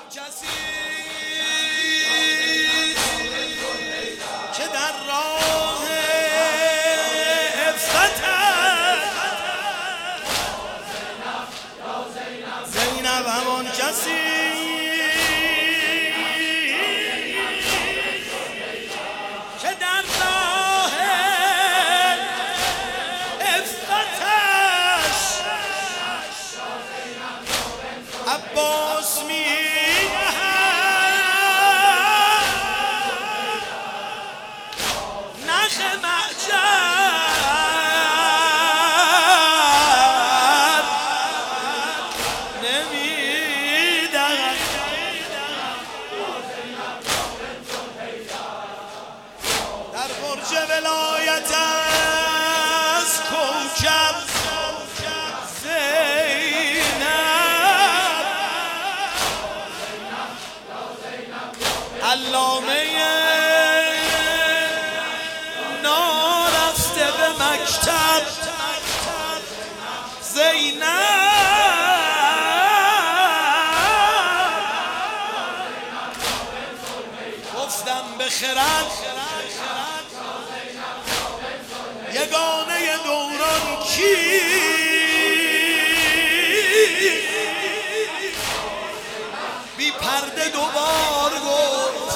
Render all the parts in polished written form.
کسی که در راه عفتت زینب همان کسی که در راه عفتتش عباس نخ معجب نمیدهد در برج ولایت از کوکب زینب علامه به مکتب زینب گفتم به خرد یگانه دوران کی بی پرده دوبار گفت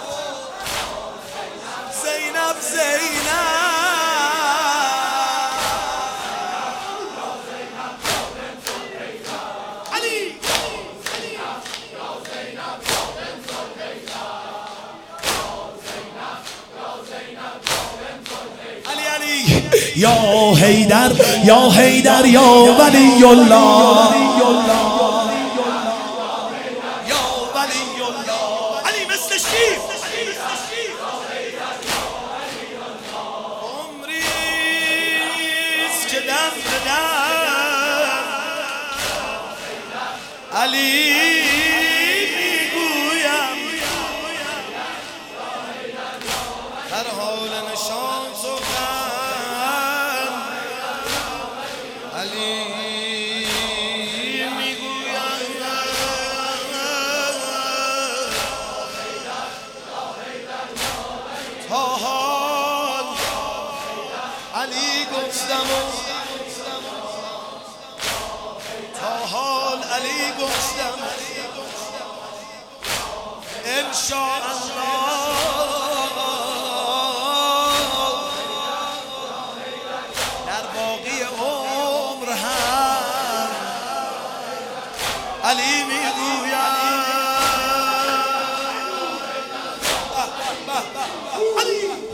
زینب زینب یا حیدر یا حیدر یا ولی الله یا ولی الله علی مثل شیر عمریست که دم به دم علی میگویم در حال نشان سخن علی میگویم تا حال علی گفتم تا حال علی گفتم انشاءالله در باقی عمر هم علی میگویم علی